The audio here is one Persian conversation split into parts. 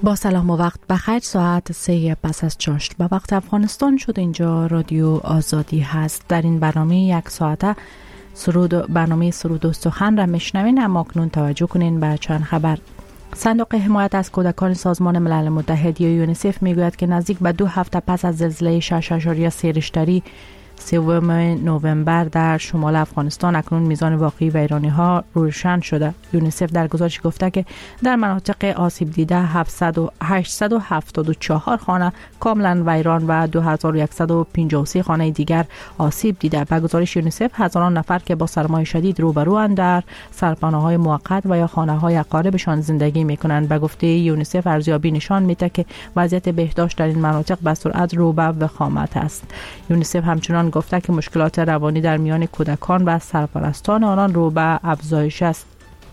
با سلام و وقت بخیر. ساعت 3 پس از چاشت به وقت افغانستان شد. اینجا رادیو آزادی هست. در این برنامه یک ساعته برنامه سرود و سخن را میشنوین. اما اکنون توجه کنین به چند خبر. صندوق حمایت از کودکان سازمان ملل متحد یا یونیسف میگوید که نزدیک به 2 هفته پس از زلزله 6.3 ریشتری 3 نوامبر در شمال افغانستان اکنون میزان واقعی ویرانی‌ها روشن شده. یونیسف در گزارش گفته که در مناطق آسیب دیده 874 خانه کاملا ویران و 2153 خانه دیگر آسیب دیده. به گزارش یونیسف هزاران نفر که با سرمای شدید روبروند در سرپناه‌های موقت و یا خانه‌های اقاربشان زندگی می‌کنند. به گفته یونیسف ارزیابی نشان می‌دهد که وضعیت بهداشت در این مناطق به سرعت رو به وخامت است. یونیسف همچنان گفته که مشکلات روانی در میان کودکان و سرپرستان آنان رو به افزایش است.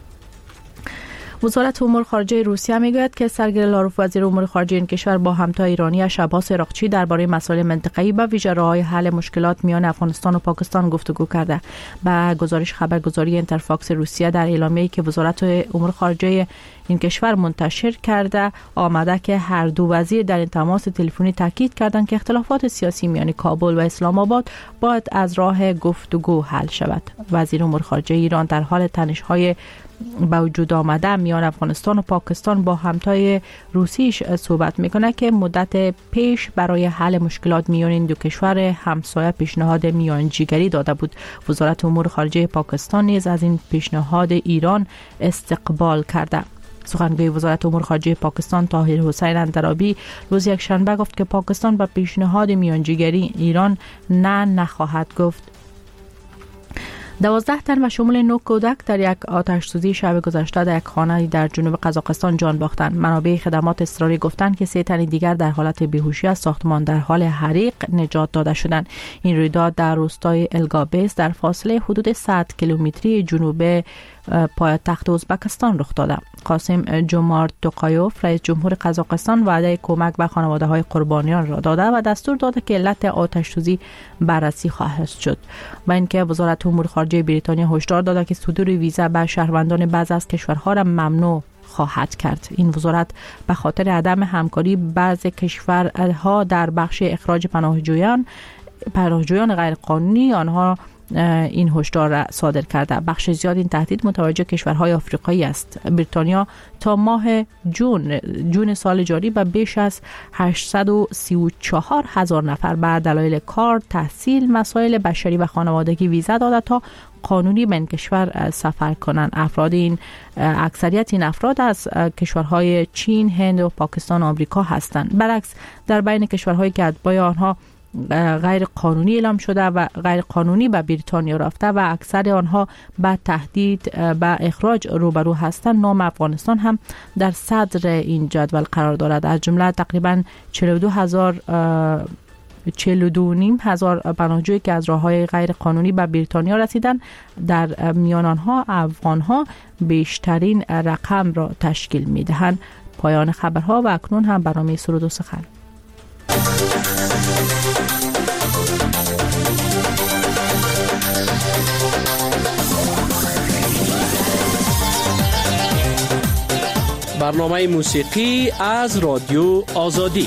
وزارت امور خارجه روسیه میگوید که سرگئی لاروف وزیر امور خارجه این کشور با همتا ایرانی عباس عراقچی درباره مسائل منطقه‌ای و ویژه راه‌های حل مشکلات میان افغانستان و پاکستان گفتگو کرده. به گزارش خبرگزاری اینترفاکس روسیه در اعلامیه‌ای که وزارت امور خارجه این کشور منتشر کرده آمده که هر دو وزیر در این تماس تلفنی تاکید کردند که اختلافات سیاسی میان کابل و اسلام آباد باید از راه گفتگو حل شود. وزیر امور خارجه ایران در حال تنش‌های با وجود آمده میان افغانستان و پاکستان با همتای روسیش صحبت میکنه که مدت پیش برای حل مشکلات میان این دو کشور همسایه پیشنهاد میانجیگری داده بود. وزارت امور خارجه پاکستان نیز از این پیشنهاد ایران استقبال کرده. سخنگوی وزارت امور خارجه پاکستان طاهر حسین اندرابی روز یکشنبه گفت که پاکستان به پیشنهاد میانجیگری ایران نخواهد گفت. 12 تن و شمول 9 کودک در یک آتش‌سوزی شب گذشته در یک خانه در جنوب قزاقستان جان باختند. منابع خدمات اضطراری گفتند که 3 تن دیگر در حالت بیهوشی از ساختمان در حال حریق نجات داده شدند. این رویداد در روستای الگابس در فاصله حدود 100 کیلومتری جنوب پایتخت ازبکستان رخ داده. قاسم جومارت توقایوف رئیس جمهور قزاقستان وعده کمک به خانواده‌های قربانیان را داده و دستور داده که علت آتش‌سوزی بررسی خواهد شد. و اینکه وزارت امور خارجه بریتانیا هشدار داده که صدور ویزا به شهروندان بعضی از کشورها را ممنوع خواهد کرد. این وزارت به خاطر عدم همکاری بعضی کشورها در بخش اخراج پناهجویان غیرقانونی آنها این هشدار را صادر کرده. بخش زیاد این تهدید متوجه کشورهای آفریقایی است. بریتانیا تا ماه جون سال جاری به بیش از 834,000 نفر به دلایل کار، تحصیل، مسائل بشری و خانوادگی ویزا داده تا قانونی به این کشور سفر کنند. اکثریت این افراد از کشورهای چین، هند و پاکستان و آمریکا هستند. برعکس در بین کشورهایی که اتباع آنها غیر قانونی اعلام شده و غیر قانونی به بریتانیا رفته و اکثر آنها به تهدید به اخراج روبرو هستند، نام افغانستان هم در صدر این جدول قرار دارد. از جمله تقریبا 42,500 پناهجویی که از راه‌های غیر قانونی به بریتانیا رسیدند، در میان آنها افغان‌ها بیشترین رقم را تشکیل می‌دهند. پایان خبرها و اکنون هم برنامه سرود و سخن. برنامه موسیقی از رادیو آزادی.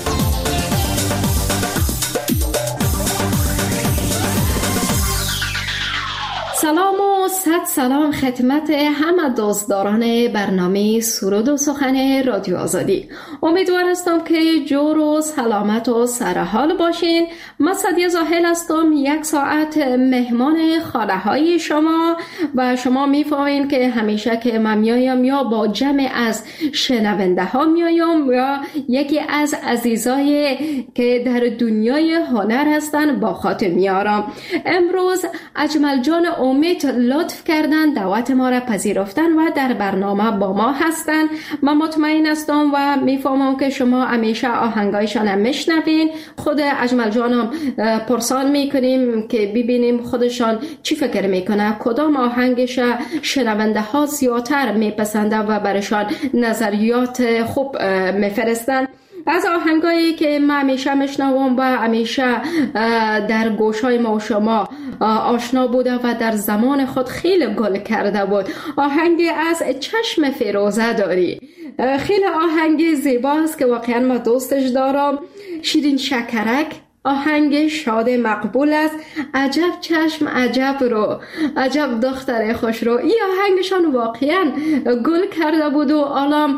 سلام و صد سلام خدمت همه دوستداران برنامه سرود و سخن رادیو آزادی. امیدوار هستم که جور و سلامت و سرحال باشین. من سعدیه زاهل هستم، 1 ساعت مهمان خانه های شما و شما میفهمین که همیشه که من میایم یا با جمع از شنونده ها میایم یا یکی از عزیزای که در دنیای هنر هستن با خاطر میارم. امروز اجمل جان امید لطف کردن دعوت ما را پذیرفتن و در برنامه با ما هستن. من مطمئن هستم و میفهمم که شما همیشه آهنگایشان هم میشنوین. خود اجمل جانم پرسان میکنیم که ببینیم خودشان چی فکر میکنه، کدام آهنگش شنونده ها زیادتر میپسنده و برشان نظریات خوب میفرستن. از آهنگایی که من همیشه میشنوم و همیشه در گوشای ما و شما آشنا بوده و در زمان خود خیلی گل کرده بود، آهنگ از چشم فیروزه داری. خیلی آهنگ زیباست که واقعا ما دوستش دارم. شیرین شکرک آهنگ شاد مقبول است. عجب چشم عجب رو، عجب دختر خوش رو. این آهنگشان واقعا گل کرده بود و الان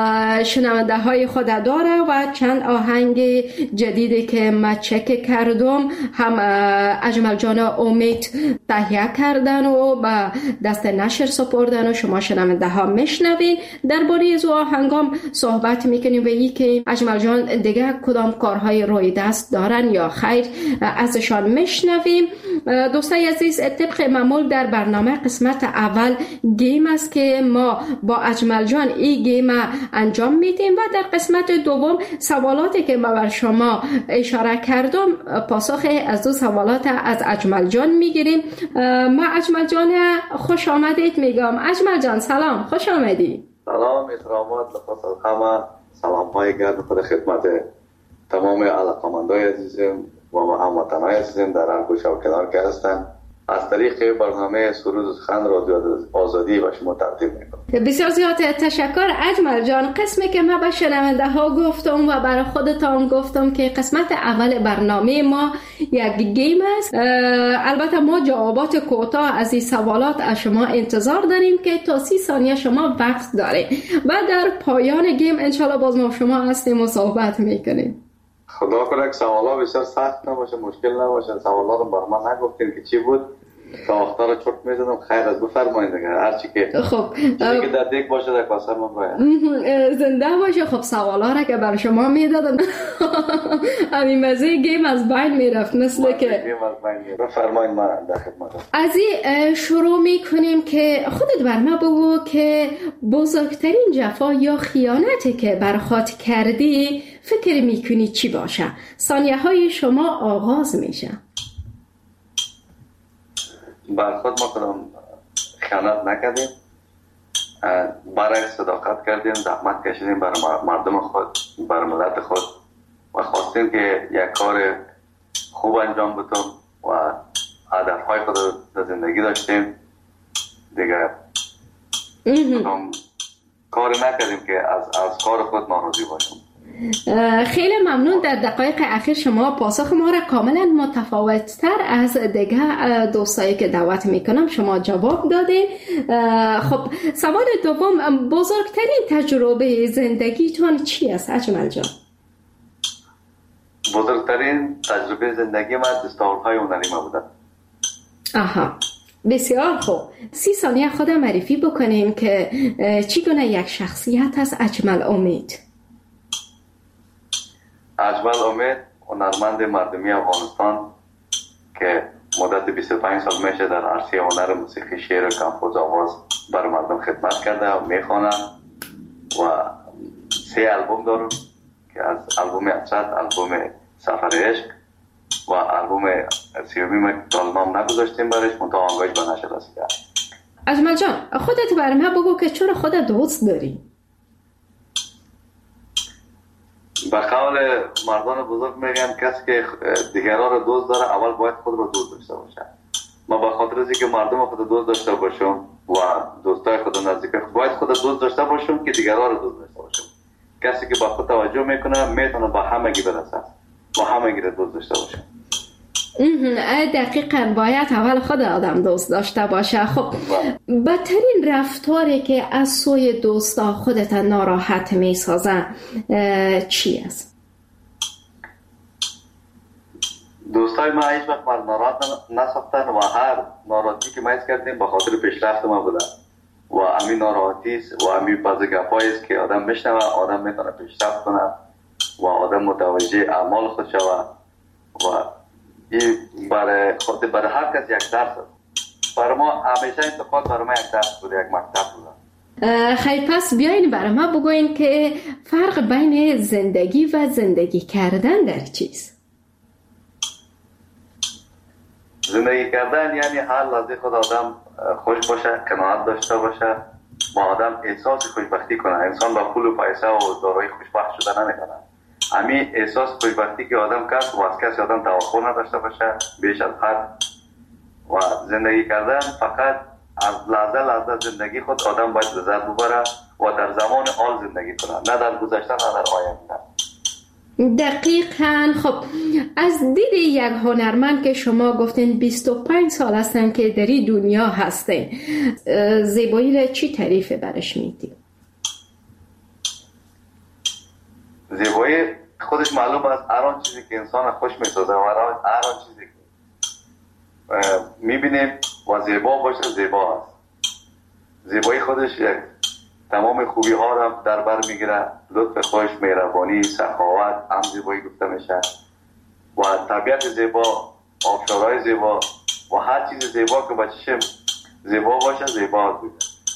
شنونده های خود داره و چند آهنگ جدیدی که ما چک کردم هم اجمل جان امید تهیه کردن و با دست نشر سپردن و شما شنونده ها میشنوین. درباره از آهنگام صحبت میکنیم و این که اجمل جان دیگه کدام کارهای روی دست دارن یا خیر ازشان میشنویم. دوستای عزیز، طبق معمول در برنامه قسمت اول گیم است که ما با اجمل جان این گیم انجام میدیم و در قسمت دوم سوالاتی که ما بر شما اشاره کردم پاسخ از دو سوالات از اجمل جان میگیریم. ما اجمل جان خوش آمدید میگم. اجمل جان سلام، خوش آمدی. سلام، احترامات لخص الخمه، سلام های گرم خود خدمت تمام علاقمندای عزیزم و هموطنای عزیزم در هر گوشه و کنار که هستند. از طریق برنامه سرود و سخن رادیو آزادی و شما تقدیم میکنم. بسیار زیاد تشکر اجمل جان. قسمی که من به شنونده ها گفتم و برای خودتان گفتم که قسمت اول برنامه ما یک گیم است. البته ما جوابات کوتاه از این سوالات از شما انتظار داریم که تا 30 ثانیه شما وقت دارید و در پایان گیم انشالله باز ما شما هستیم و صحبت میکنیم. خدا کنه که سوالا بسیار سخت نباشه، مشکل نباشه. سوالا رو بر من نگفتین که چی بود تا وقتا رو چرت میزنم. خیر از بفرمایید دیگه، هر چی که خب چیزی که در دیگ باشه در کاسه من باید زنده باشه. خب سوالا را که بر شما میدادم همین مزه گیم از بین میرفت مثل که بفرمایید من در خدمتم. از این شروع میکنیم که خودت بر ما بگو که بزرگترین جفا یا خیانتی که بر خود کردی فکر میکنی چی باشه؟ ثانیه های شما آغاز میشه. بر خود ما کدام خیانت نکردیم، برای صداقت کردیم، زحمت کشیدیم برای مردم خود، برای ملت خود و خواستیم که یک کار خوب انجام بدیم و هدفهای خود در زندگی داشتیم دیگه. کاری نکردیم که از کار خود ناراضی باشیم. خیلی ممنون. در دقایق اخیر شما پاسخ ما را کاملا متفاوت‌تر از دیگه دوستایی که دعوت میکنم شما جواب دادین. خب سوال دوم، بزرگترین تجربه زندگیتون چی است اجمل جان؟ بزرگترین تجربه زندگی من دستاوردهای هنری ما بوده. آها، بسیار خوب. 30 ثانیه خود معرفی بکنین که چگونه یک شخصیت است اجمل امید. اجمل امید هنرمند مردمی افغانستان که مدت 25 سال میشه در عرصه هنر موسیقی، شعر و کمپوز آواز برای مردم خدمت کرده و میخوانم و 3 آلبوم دارم که از آلبوم اطرت، آلبوم سفر عشق و آلبوم 30 که نام نگذاشتیم برش منتها آنگاهش به نشر رسیده. اجمل جان خودت برای من بگو که چرا خودت دوست داری؟ به قول مردان بزرگ میگن کسی که دیگران رو دوست داره اول باید خود رو دوست داشته باشه. ما به خاطر اینکه مردم خود دوست داشته باشم و دوستای خود نزدیک باید خود دوست داشته باشم که دیگران رو دوست داشته باشم. کسی که با خود توجه میکنه میتونه با همگی برسه، با همگی رو دوست داشته باشه. دقیقاً باید اول خود آدم دوست داشته باشه. خب بدترین رفتاری که از سوی دوستا خودت ناراحت میسازه چی است؟ دوستای ما هیچ وقت من ناراحت نساختن و هر ناراحتی که ما حس کردیم به خاطر پیشرفت ما بوده و همین ناراحتی و همین بعضی گپایی است که آدم میشنوه آدم میتونه پیشرفت کنه و آدم متوجه اعمال خود شوه و این برای هر کس یک درس است. برای ما همیشه انتقاد برای ما یک درس بوده، یک مکتب بوده. خیلی پس بیاین برای ما بگوین که فرق بین زندگی و زندگی کردن در چیست؟ زندگی کردن یعنی هر لحظه خود آدم خوش باشه، قناعت داشته باشه، با آدم احساس خوشبختی کنه. انسان با پول و پیسه و دارایی خوشبخت شده نمیکنه. همین احساس خوشبختی که آدم کرد و از کسی آدم توقع نداشته باشه بیش از حد و زندگی کردن فقط از لحظه زندگی خود آدم باید لذت ببره و در زمان حال زندگی کنه، نه در گذشته نه در آینده. دقیقاً. خب از دید یک هنرمند که شما گفتین 25 سال هستن که در این دنیا هستین، زیبایی را چی تعریف برش میدید؟ زیبایی خودش معلوم است هر آن چیزی که انسان خوش میسازه و هر آن چیزی که میبینیم و زیبا باشه زیبا است. زیبایی خودش یک تمام خوبی ها را در بر میگیره، لطف خوش، مهربانی، سخاوت هم زیبایی گفته میشه و طبیعت زیبا، آبشارهای زیبا و هر چیز زیبا که با چشم زیبا باشه زیبا بوده.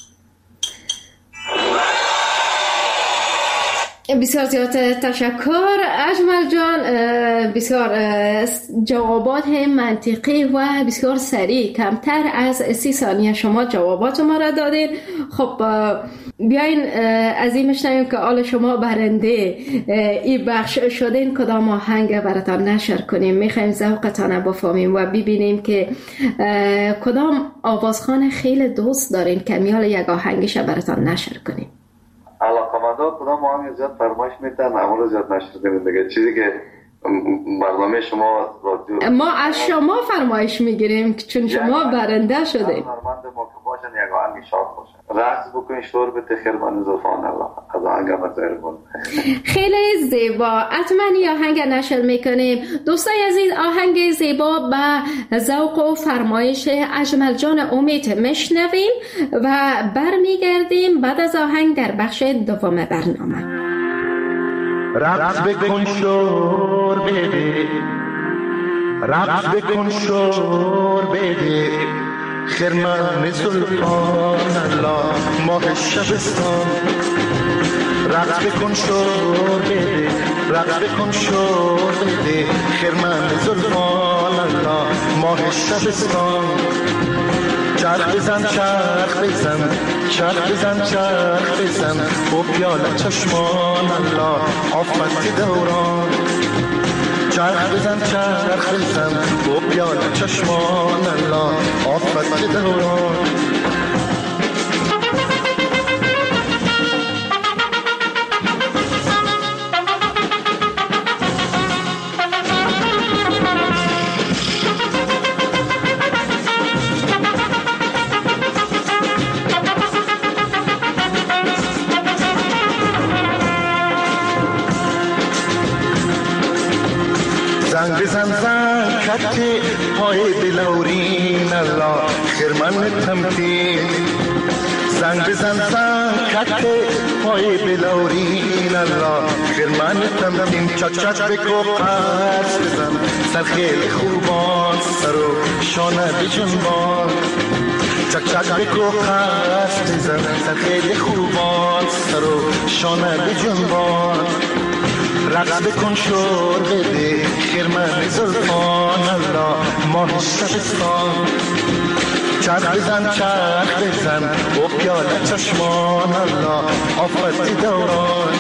بسیار زیاد تشکر اجمل جان، بسیار جوابات منطقی و بسیار سریع، کمتر از 30 ثانیه شما جوابات ما را دادین. خب بیاین از این میشنویم که آل شما برنده این بخش شدین، کدام آهنگ براتان نشر کنیم. میخوایم ذوقتان بفهمیم و ببینیم که کدام آوازخوان خیلی دوست دارین که میال یک آهنگش براتان نشر کنیم. علاقمندان کدام آهنگ زیاد فرمایش میتن اما زیاد نشر کنیم دیگه، چیزی که برنامه شما رادیو ما از شما فرمایش میگیریم چون شما برنده شدید. هنرمند ما که باشن یک آهنگ شاد باشه، رقص بکنین، شور بده خیرمن زلفان الله از آهنگ مزهر بود. خیلی زیبا، حتما این آهنگ نشر میکنیم. دوستای عزیز، آهنگ زیبا به ذوق و فرمایش اجمل جان امید میشنویم و برمیگردیم بعد از آهنگ در بخش دوم برنامه. رقص بکن شور بده، رقص بکن شور بده، خرمن زلفان الله ماه شبستان. رقص بکن شور بده، رقص بکن شور بده، خرمن زلفان الله ماه شبستان. چرخ بزن چرخ بزن، چرخ بزن چرخ بزن، با پیاله چشمان الله آفت دوران. چرخ بزن چرخ بزن، با پیاله چشمان الله آفت دوران. زنگ بزن زنگ کته پای بلورین الله خرمن تمکین. زنگ بزن زنگ کته پای بلورین الله خرمن تمکین. چاچ چاچ بکو قرص بزن سر خیلی خوبان، سر و شانه بجنبان. چاچ چاچ بکو قرص بزن سر خیلی خوبان، سر و شانه بجنبان. رقص بکن شور بده، خرمن زلفان الله ماه شبستان. چرخ بزن چرخ بزن، با پیاله چشمان الله آفت دوران.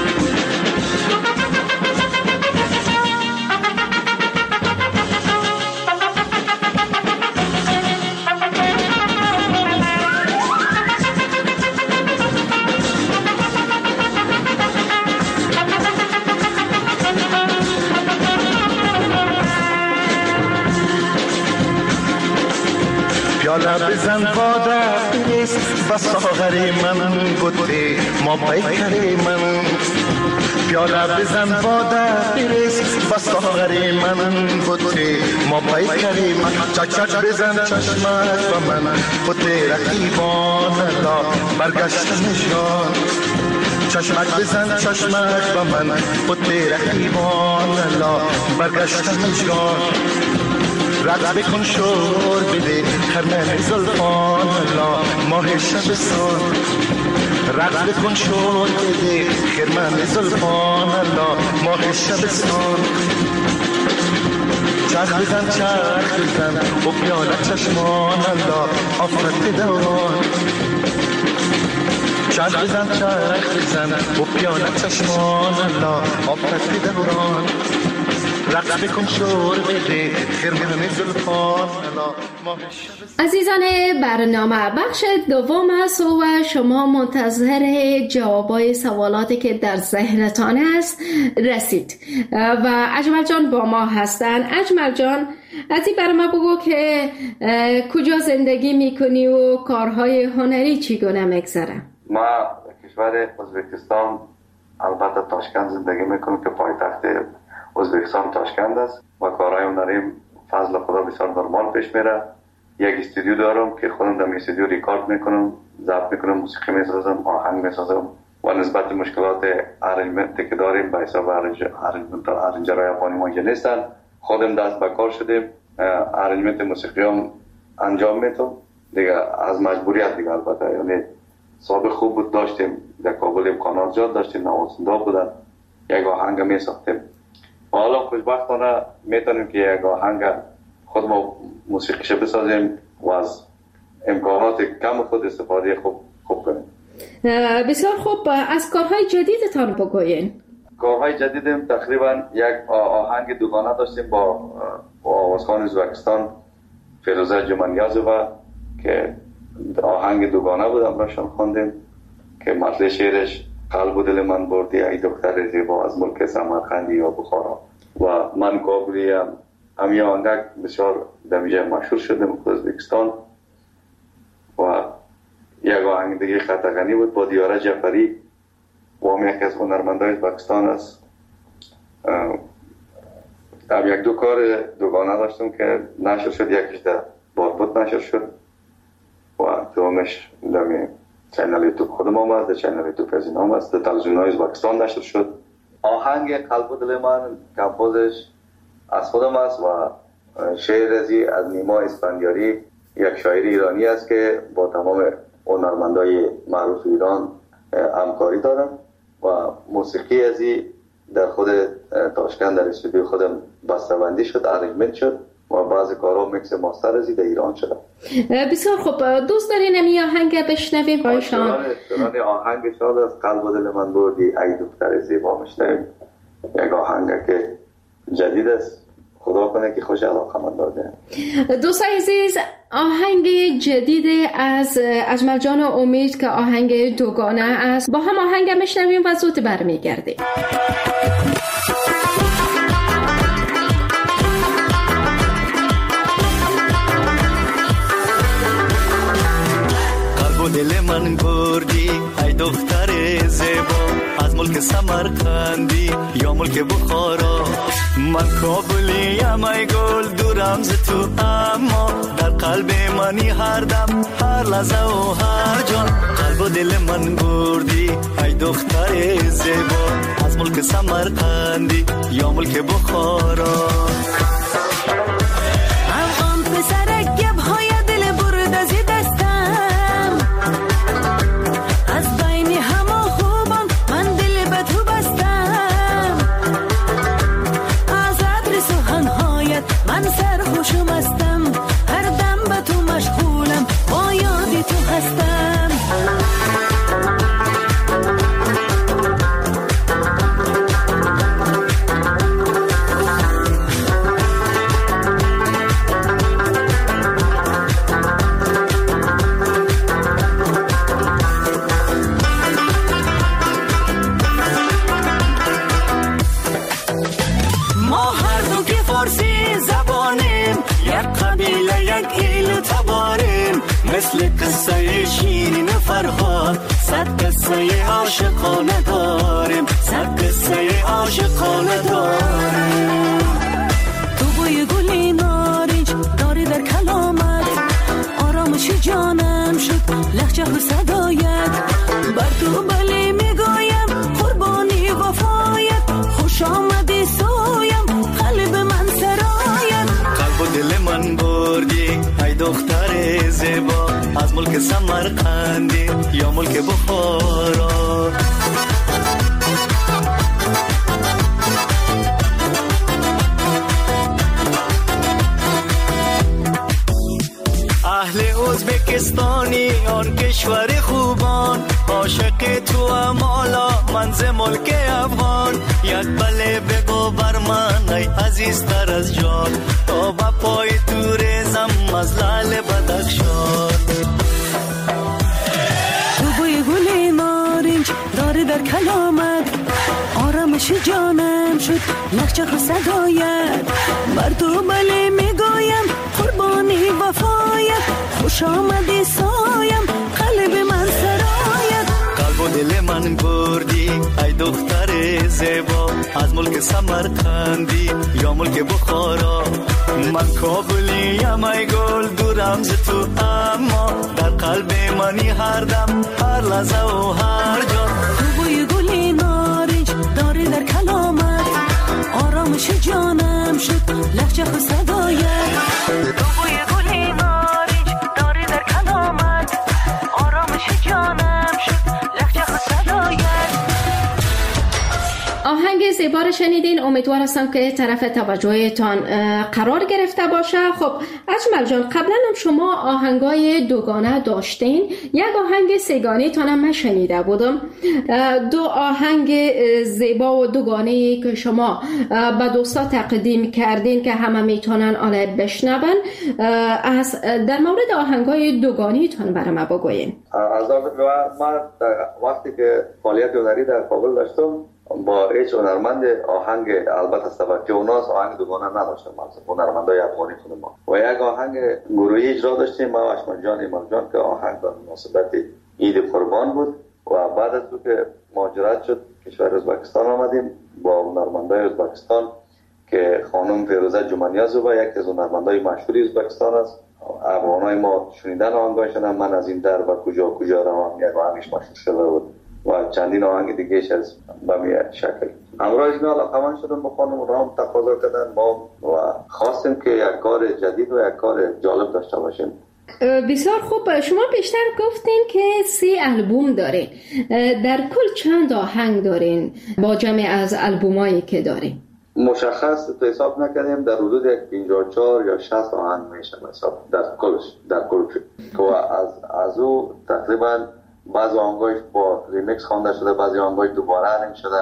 پیاله بزن باده بریز و ساغر من بوده ما بیکر من. پیاله بزن باده بریز و ساغر من بوده ما بیکر من. چاچ چاچ بزن چشمت و من بوده رقیبان الله برگشتم جان. چشمک بزن چشمک و من بوده رقیبان الله برگشتم جان. رقص بکن شور بده، خرمن زلفان الله ماه شبستان. رقص بکن شور بده، خرمن زلفان الله ماه شبستان. چرخ بزن چرخ بزن، با پیاله چشمان الله آفت دوران. چرخ بزن چرخ بزن و پیانه چشمان لا آب کسی دوران رقص بکن شور بده خرمن زلفان لا. عزیزان برنامه بخش دوم است و شما منتظر جوابای سوالاتی که در ذهنتان است رسید و اجمل جان با ما هستن. اجمل جان ازی برای ما بگو که کجا زندگی میکنی و کارهای هنری چگونه میگذره؟ ما کشور ازبکستان، البته تاشکند زندگی میکنم که پایتخت ازبکستان تاشکند است و کارهای هنریم فضل خدا بسیار نرمال پیش میره. یک استودیو دارم که خودم در استودیو ریکارد میکنم، ضبط میکنم، موسیقی میسازم، آهنگ میسازم و نسبت مشکلات ارنجمنتی که داریم به حساب ارنجرهای افغانی ما نیستن. خودم دست به کار شدیم، ارنجمنت موسیقی هم انجام میدم دیگه از مجبوریت دیگه. البته یعنی سابق خوب بود، داشتیم در کابل امکانات زیاد داشتیم، نوازنده بودن، یک آهنگ میساختیم و حالا خوشبختانه میتونیم که یک آهنگ خود ما موسیقیش بسازیم و از امکانات کم خود استفاده خوب کنیم. بسیار خوب. از کارهای جدیدتان بگوین. کارهای جدیدم تقریبا یک آهنگ دوگانه داشتیم با آوازخوان ازبکستان فیروزه جمانیازووا که آهنگ دوگانه بود، امراشان خواندیم که متن شعرش قلب و دل من بردی ای دختر زیبا از ملک سمرقندی یا بخارا و من کابلی همی آهنگ بسیار دمیجه مشهور شدیم که ازبکستان. و یک آهنگ دیگه خطغنی بود با دیاره جعفری و هم یکی از هنرمندای ازبکستان است. یک دو کار دوگانه داشتم که نشر شد، یکیش در بارپوت نشر شد و دومش در چینل یوتیوب خودم هم است، در چینل یوتیوب از این هم است، در تلویزیون‌های ازبکستان نشر شد. آهنگ قلب و دل من کمپوزش از خودم است و شعر از نیما اسفندیاری، یک شاعر ایرانی است که با تمام هنرمندای معروف ایران همکاری دارم و موسیقی ازی در خود تاشکند در استودیو خودم بسته‌بندی شد، ارنجمنت شد و بعضی کارها میکس ماستر ازی در ایران شده. بسیار خوب. دوست دارین این آهنگ بشنویم با شما؟ دران آهنگ شاد از قلب و دل من بردی ای دختر زیبا میشنویم. یک آهنگ که جدید است، خدا کنه که خوش علاقه من داده. دوستان عزیز، آهنگ جدید از اجمل جان و امید که آهنگ دوگانه است، با هم آهنگ میشنویم و زود برمیگردیم. قلب و دل من بردی ای دختر زیبا از ملک سمرقندی یا ملک بخارا. من کابلیم ای گل دورم ز تو، اما در قلب منی هر دم هر لحظه و هر جان. قلب و دل من بردی ای دختر زیبا از ملک سمرقندی یا ملک بخارا. افغان پسرک گبهای دل برد از دستم، از بین همه خوبان من دل به تو بستم. از عطر سخنهایت من سرخوشم هستم، هر دم به تو مشغولم، با یاد تو هستم. مثل قصه شیرین فرهاد صد قصه عاشقانه داریم، صد قصه عاشقانه داریم. تو بوی گلی نارنج داری در کلامت، آرامش جانم شد لهجه و صدایت. بر تو بله میگویم قربانی وفایت، خوش آمدی سویم قلب من سرایت. قلب و دل من بردی ای دختر زیبا از ملک سمرقندی یا ملک بخارا. اهل ازبکستانی آن کشور خوبان، عاشق تو امالا منز ملک افغان. یک بله بگو بر من ای عزیزتر از جان، تا با پای تو ریزم از لعل بدخشان. تو بوی گل نارنج داره در کلامت، آرامش جانم شد لخچه و صدایت. بر تو بله میگویم قربانی وفایت، خوش آمدی سایم قلب من سرایت. قلب و دل من بردی ای دختر زیبا، از ملک سمرقندی یا ملک بخارا. من کابلیم ای گل دورم ز تو، اما در قلب منی هر دم هر لحظه و هر جا. تو بوی گل نارنج داره در کلامت، آرامش جانم شد لخچه و صدایت. تو بوی گل نارنج داره در کلامت، آرامش جانم شد لخچه و صدایت. آهنگ زیبا رو شنیدین. امیدوار هستم که طرف توجهتان قرار گرفته باشه. خب اجمل جان، قبلا هم شما آهنگای دوگانه داشتین، یک آهنگ سگانه تان هم من شنیده بودم. دو آهنگ زیبا و دوگانه که شما به دوستا تقدیم کردین که همه میتونن آن بشنون، از در مورد آهنگای دوگانه تان برای ما بگوین. از من وقتی که فعالیت هنری در کابل داشتم با هیچ هنرمند آهنگ، البته سبکی اوناس آهنگ دوگانه نداشتم. هنرمندای افغانی خود ما و یک آهنگ گروهی اجرا داشتیم ما و اشمن جان ایمان جان که آهنگ به مناسبت عید قربان بود. و بعد از که مهاجرت شد کشور ازبکستان آمدیم با هنرمندای ازبکستان که خانم فیروزه جمانیازووا یکی از هنرمندای مشهوری ازبکستان است. افغانای ما شنیدن آهنگاشون، من از این در و کجا کجا روم یک آهنگش مشهور شده بود و چندین آهنگ دیگهش از بمی شکل. امروز اینا علاقمند شدم با خانم رام تقاضا کردن ما و خواستیم که یک کار جدید و یک کار جالب داشته باشیم. بسیار خوب. شما بیشتر گفتین که 3 آلبوم دارین، در کل چند آهنگ دارین با جمع از آلبومایی که دارین؟ مشخص تو حساب نکردیم، در حدود 54 یا 60 آهنگ میشه حساب در کل و از او تقریبا بعضی آهنگاش با ریمیکس خوانده شده، بعضی آهنگاش دوباره ارنج شده.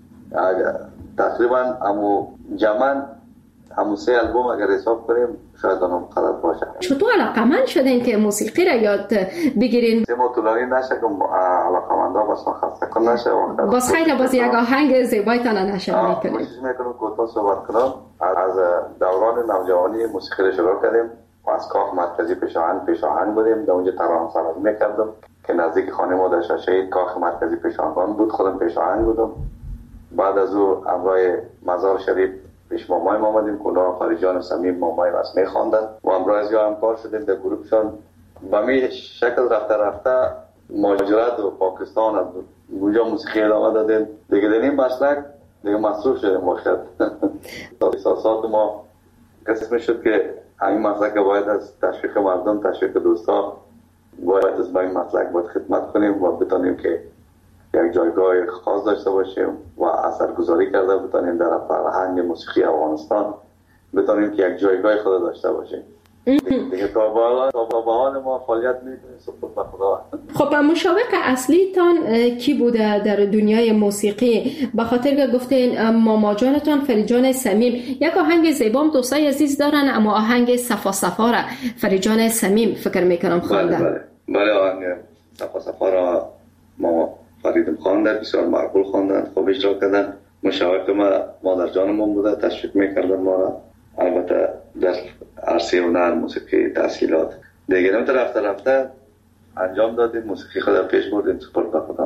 تقریبا جمعاً 3 آلبوم اگر حساب کنیم شاید آنم غلط باشه. چطور علاقمند شدین که موسیقی را یاد بگیرین؟ ما طولانی نشه که علاقمندا بس خسته کن نشه. باز خیلی باز یک آهنگ زیبایتان نشه میکنیم. کوشش میکنم کوتاه صحبت کنم. از دوران نوجوانی موسیقی را شروع کردیم و از کاخ مرکزی پیش آهنگ بودیم، در اونجا ترانه سراز میکردم که نزدیک خانه ما در شاشه‌ای کاخ مرکزی پیش آهنگ بود، خودم پیش آهنگ بودم. بعد از او همراه مزار شریف پیش مامای ما آمدیم که اونا خارجان صمیم مامای واسه میخواندن و همراه از هم کار شدیم در گروهشان. به می شکل رفته مهاجرت و پاکستان از اونجا موسیقی ادامه دادیم دیگه. در این مسلک دیگه مصروف شدیم باشد. احساسات ما قسم شد که همین مسلک باید از تشویق مردم، تشویق دوستا باید از این مسلک باید خدمت کنیم و بتانیم که یک جایگاه خاص داشته باشیم و اثرگذاری کرده بتانیم در فرهنگ موسیقی افغانستان، بتانیم که یک جایگاه خود داشته باشیم. دیگه تا به حال ما فعالیت میکنیم سپرد به خدا. خب مشاوق اصلی تان کی بوده در دنیای موسیقی؟ به خاطر که گفتین ماما جانتان فریجان صمیم، یک آهنگ زیبام دوستای عزیز دارن، اما آهنگ صفا صفا را فریجان صمیم فکر میکنم خواندن. بله آهنگ صفا صفا را ماما فرید خواندن، بسیار معقول خواندن، خوب اجرا کردن. مشاوق ما مادر جانمون بوده، تشویق میکردن ما را. البته در عرصه هنر موسیقی تحصیلات دیگه رفته انجام دادیم، موسیقی خود پیش بردیم سپرد به خدا.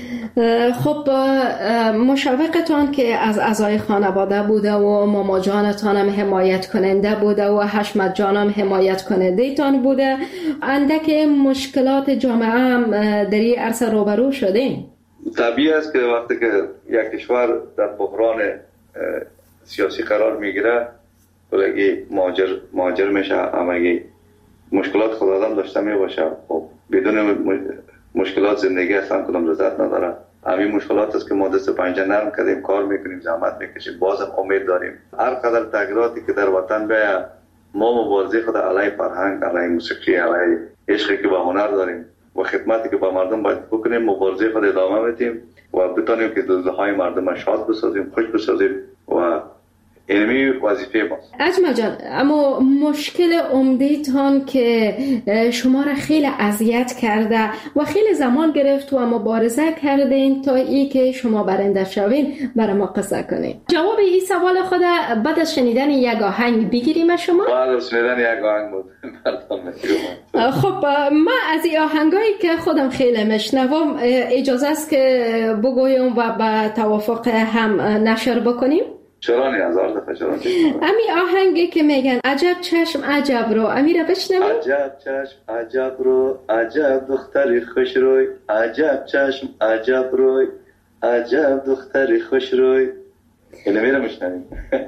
خب مشاوقتان که از اعضای خانواده بوده و ماما جانتان هم حمایت کننده بوده و حشمت جان هم حمایت کننده تان بوده، اندک مشکلات جامعه هم در این عرصه روبرو شدین؟ طبیعی است که وقتی که یک کشور در بحران سیاسی قرار میگیره بلگی مهاجر میشه، همگی مشکلات خود آدم داشته میباشه. خب بدون مشکلات زندگی اصلا کدام لذت نداره. همین مشکلات است که ما دست پنجه نرم کردیم، کار میکنیم، زحمت میکشیم، بازم امید داریم. هر قدر تغییراتی که در وطن بیاید ما مبارزه خود علیه فرهنگ، علیه موسیقی، علیه عشقی که به هنر داریم و خدمتی که به مردم باید بکنیم، مبارزه خود ادامه بدیم و بتونیم که دلهای مردم شاد بسازیم، خوش بسازیم و اینمی وظیفه ماست. اجمل جان، اما مشکل عمده‌تان که شما را خیلی اذیت کرده و خیلی زمان گرفت و مبارزه کردین تا ای که شما برنده شوین، برای ما قصه کنین. جواب این سوال خود بعد از شنیدن یک آهنگ بگیریم شما؟ بعد از شنیدن یک آهنگ بود. خب ما از این آهنگایی که خودم خیلی میشنوم اجازه است که بگویم و به توافق هم نشر بکنیم؟ چرا نه، هزار دفعه چرا نه. امی آهنگی که میگن عجب چشم عجب رو، امی را بشنویم. عجب چشم عجب رو، عجب دختری خوش روی، عجب چشم عجب روی، عجب دختری خوش روی. اینو میرم بشنویم.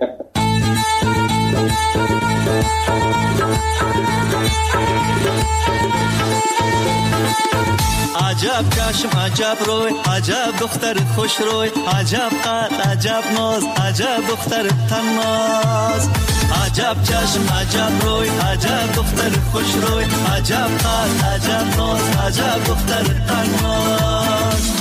عجب چشم عجب روی، عجب دختر خوش روی، عجب قد عجب ناز، عجب دختر تناز. عجب چشم عجب روی، عجب دختر خوش روی، عجب قد عجب ناز، عجب دختر تناز.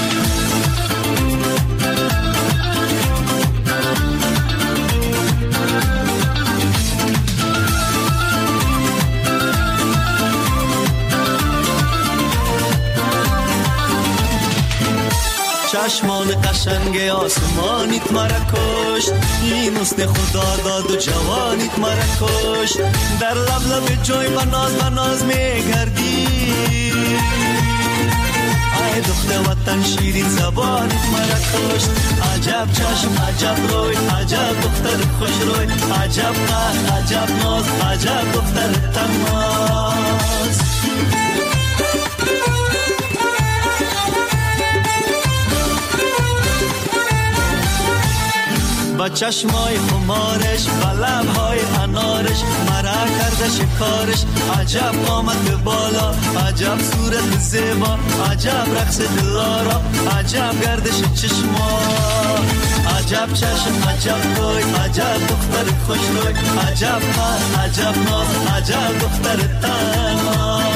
چشمان قشنگ آسمانیت مرا کشت، این حسن خدا داد و جوانیت مرا کشت. در لب لب جوی بناز میگردی، ای دختر وطن شیرین زبانیت مرا کشت. عجب چشم عجب روی، عجب دختر خوش روی، عجب قد عجب ناز، عجب دختر تناز. با چشمای خمارش، با لبهای انارش، مرا کرده شکارش. عجب قامت بالا، عجب صورت زیبا، عجب رقص دلارا، عجب گردش چشما. عجب چشم عجب روی، عجب دختر خوش روی، عجب قد عجب ناز، عجب دختر تناز.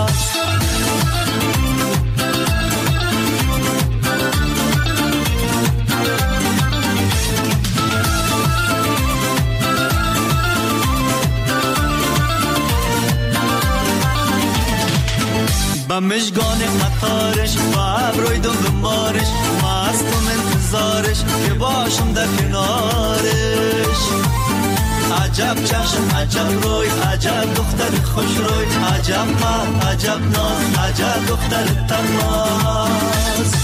با مشگان قطارش، با ابروی دنبالش، مستم انتظارش که باشم در کنارش. عجب چشم عجب روی، عجب دختر خوش روی، عجب قد عجب ناز، عجب دختر تناز.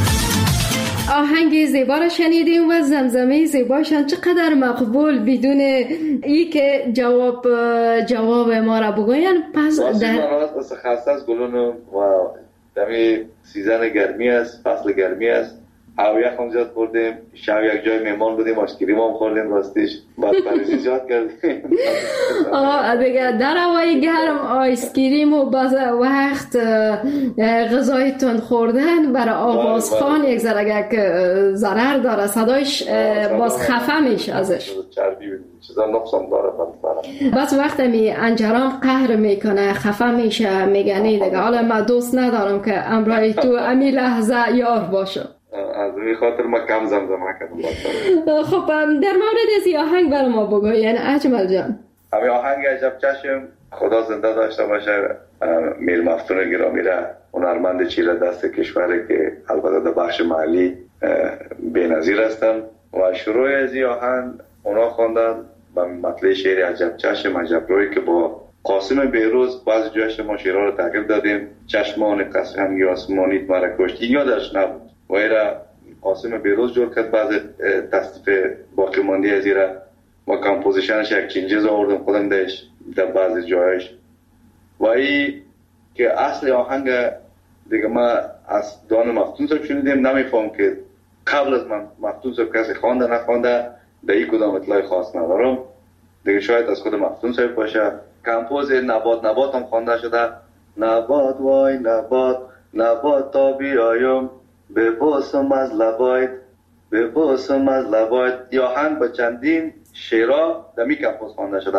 آهنگ زیبا را شنیدیم و زمزمه زیباشان چقدر مقبول، بدون ای که جواب ما را بگوین. پس در خسته از گلونم و دمی سیزن گرمی است، فصل گرمی است. هوا یخ هم زیاد خوردیم، شب یک جای مهمان بودیم، آشکریم هم خوردیم راستش، بعد پریزی زیاد کردیم. دیگه در هوای گرم آیسکریم و باز وقت غذای تند خوردن برای آوازخوان یک ذره ضرر داره، صدایش باز خفه میشه ازش، چربی چیزا نقصان داره. بس وقت می انجرام قهر میکنه، خفه میشه، میگه نه دیگه حالا من دوست ندارم که امرای تو امی لحظه یار باشه. از این خاطر ما کم زمزمه کردم. خب در مورد از این آهنگ برای ما بگوین اجمل جان. همین آهنگ عجب چشم، خدا زنده داشته باشه میر مفتون گرامی را، هنرمند چیره دست کشوری که البته در بخش محلی بی‌نظیر هستن و شروع از این آهنگ اونا خواندن با مطلع شعر عجب چشم عجب روی که با قاسم بیروز بعضی جایش ما شعرها رو تغییر دادیم. چشمان قشنگ آسمانیت مرا کشت، این یادش نبود و ایرا قاسم بیروز جور کرد، بعض تصدیف باقی مانده از ایرا و کمپوزیشنش یک چینجز آوردم خودم دهش در بعضی جایش و ای که اصل آهنگ دیگه ما از دان مفتون صاحب شنیدیم، نمیفهم که قبل از من مفتون صاحب کسی خوانده نخوانده، در این کدام اطلاع خاص ندارم دیگه، شاید از خود مفتون صاحب باشه. کمپوز نبات هم خوانده شده، نبات وای نبات نبات تا بیایم ببوسم از لبایت ببوسم از لبایت. یا آهنگ با چندین شعرها در می کمپوز خوانده شده،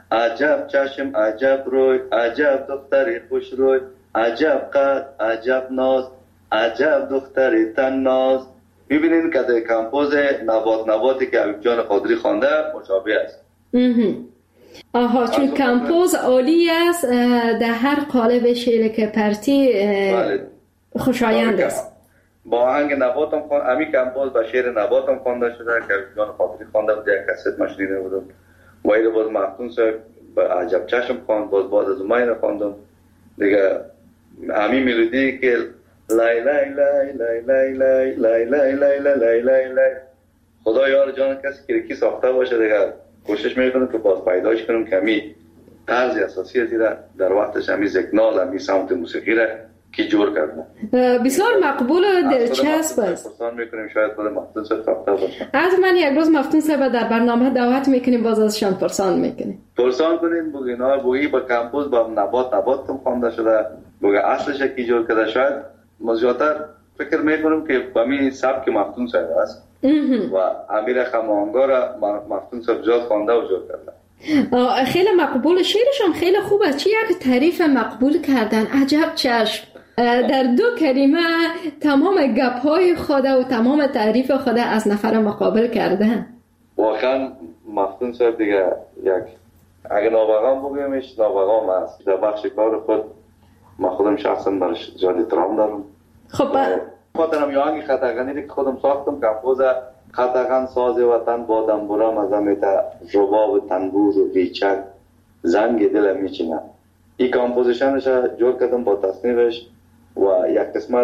عجب چشم عجب روی، عجب دختر خوش روی، عجب قد عجب ناز، عجب دختر تناز. ببینید که کمپوز نباتی که حبیب جان قادری خوانده مشابه است. آها، چون کمپوز عالی است، در هر قالب شعر که پرتی خوشایند است. با آهنگ نبات هم خوانده، امی کمپوز با شعر نبات هم خوانده شده که حبیب جان قادری خوانده بود، یک کست مشنیده بودم. و ایره باز مفتون صاحب با عجب چشم خواند، باز از اومای خواندم دیگه. امی ملودی که لای لای لای لای لای لای لای لای لای لای لای لای، خدا یار جان کسی که کی ساخته باشه دیگه کوشش میکنم که باز پیداش کنم که امی طرز اساسی از در وقتش امی زکنال، امی سمت موسیقی را کی جور کرده. بسیار مقبول و دلچسب است. پرسان میکنیم شاید خود مفتون صاحب ساخته باشه. از من یک روز مفتون صاحب در برنامه دعوت میکنیم، باز ازشان پرسان میکنیم. پرسان کنین بگینا بویی با کمپوز با نبات تم خوانده شده، بگه اصلش کی جور کرده. شاید مزیاتر فکر میکنم که با می سبک مفتون صاحب است و امیر خمانگا را مفتون صاحب جاز خوانده و جور کرده. خیلی مقبول، شعرش هم خیلی خوب است. چه یک تعریف مقبول کردن، عجب چشم. در 2 کلمه تمام گپ‌های خود و تمام تعریف خود از نفر مقابل کردن. واقعا مفتون صاحب دیگه یک اگه نابغام بگیمش نابغام است. در بخش کار خود ما خودم شخصا برش زیاد احترام دارم. خب خاطرم یه آهنگ خطاغنی که خودم ساختم، کمپوز خطاغن ساز وطن با دنبورم از امیتا رباب تنبور و بیچک زنگ دل میچینم. این کمپوزیشنش جور کردم با تصنیفش و یک قسمت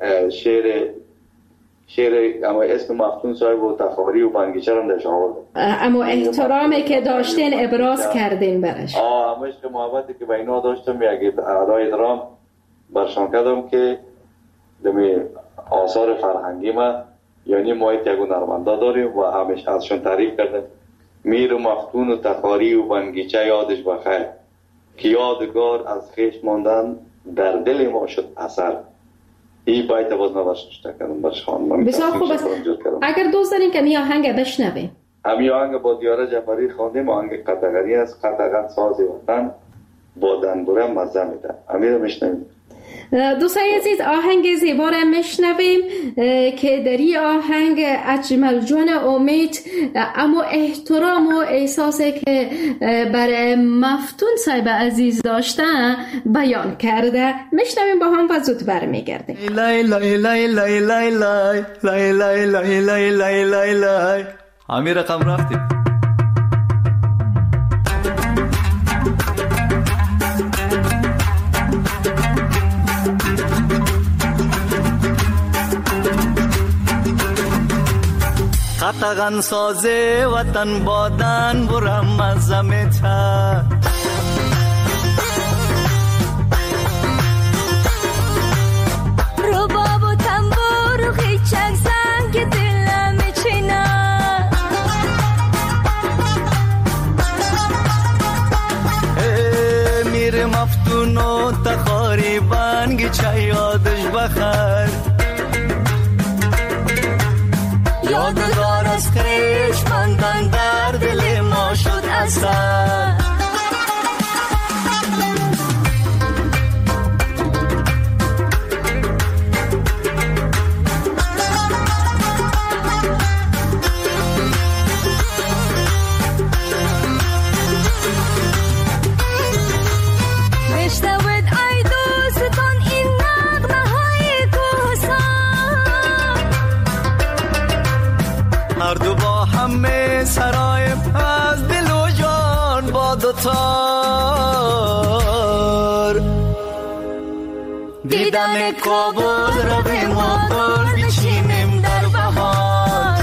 شعر اما اسم مفتون صاحب و تخاری و بنگیچه هم درش آوردم. اما احترامی که داشتین ابراز کردین برش. اما عشق محبتی که بینا داشتم یک ادای درام برشان کردم که دمی آثار فرهنگی ما، یعنی ما یک هنرمندا داریم و همیشه ازشون تعریف کردم. میر و مفتون و تخاری و بنگیچه یادش بخیر که یادگار از خیش ماندن در دل ما شد اثر. این باید باز نباشت کردم برشان. بسیار خوب است. اگر دوست دارین که می آهنگ بشنویم، امی آهنگ با دیاره جعفری خواندیم، آهنگ قطغنی است. قطغن ساز وطن با دنبوره مزه میده. امی رو میشنویم. دوستان عزیز، آهنگ زیبا را میشنویم که در این آهنگ اجمل جان امید اما احترام و احساسی که برای مفتون صاحب عزیز داشتن بیان کرده. میشنویم با هم و زود برمیگردیم. لای لای لای لای لای لای لای لای لای لای لای لای لای. همین رقم رفتیم. قطغن ساز وطن بادن برم از زمتا، رباب و تنبور و خیچک زنگ دلم میچینه، میر مفتون و تخاری بنگ چه یادش بخیر، یادگار از خیش ماندن در دل ما شد اثر. بشنوید ای دوستان این نغمه های کوهستان، هر دو با همه سرای از دل و جان با دوتار، دیدن کابل رو به ما گل بچینیم در بهار.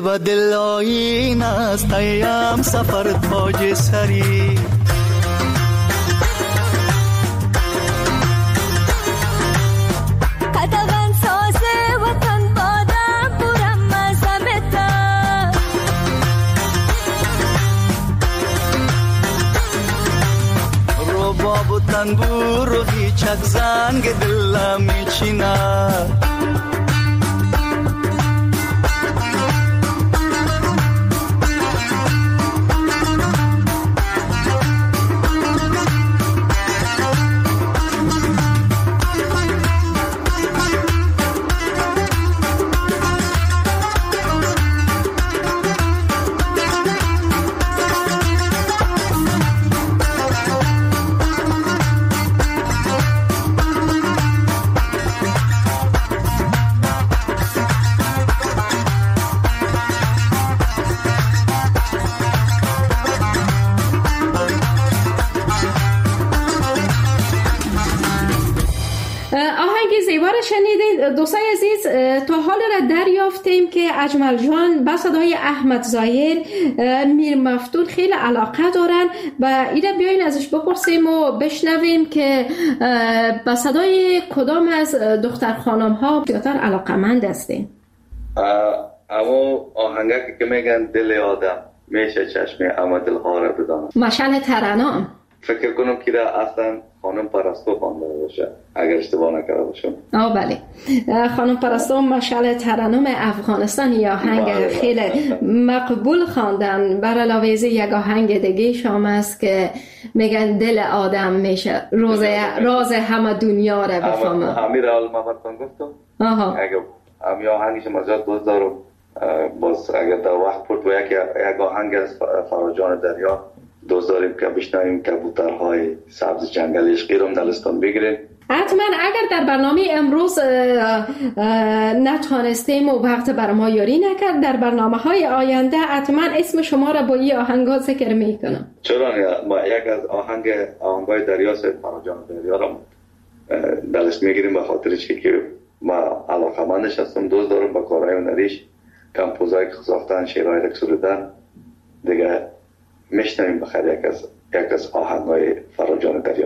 و دل آیین است ایم سفر تاج سری قدغن ساز وطن بادم پورم مزمتا رباب و تنبور و هیچک زنگ دلم میچینه شنیدین دوستای عزیز، تا حال را دریافتیم که اجمل جان به صدای احمد ظاهر میر مفتون خیلی علاقه دارن و اینا بیاین ازش بپرسیم و بشنویم که به صدای کدام از دختر خانم ها بیشتر علاقه‌مند هستین. اما آهنگی که میگن دل آدم میشه چشم اما دلها را بدانم، مشعل ترنم فکر کنم که را اصلا خانم پرستو خوانده باشه اگر اشتباه نکرده باشم. بله، خانم پرستو مشعل ترنم افغانستان یا آهنگ خیلی مقبول خواندن. بر علاوه از یک آهنگ دیگه شام است که میگن دل آدم میشه راز همه دنیا را بفهمه. امیر المبرتان گفتم اگر امی آهنگش مزاد دوست دارم باز اگر در وقت پرد و یک آهنگ از فراجان دریا دوست داریم که بشنویم کبوترهای سبز جنگل عشقی رو دلستان بگیریم. حتما اگر در برنامه امروز نتوانستیم و وقت بر ما یاری نکرد، در برنامه‌های آینده حتما اسم شما را با این آهنگ‌ها ذکر میکنم. چرا ما یک از آهنگ‌های دریا فراجان دریا را دلش میگیریم به خاطر چی که ما علاقه‌مندش هستم، دوست دارم با کارهای هنریش کمپوزایی که ساختن، شعرهای که سرودن دیگه میشنویم بخیر یک از آهنگ‌های فراجان دریا.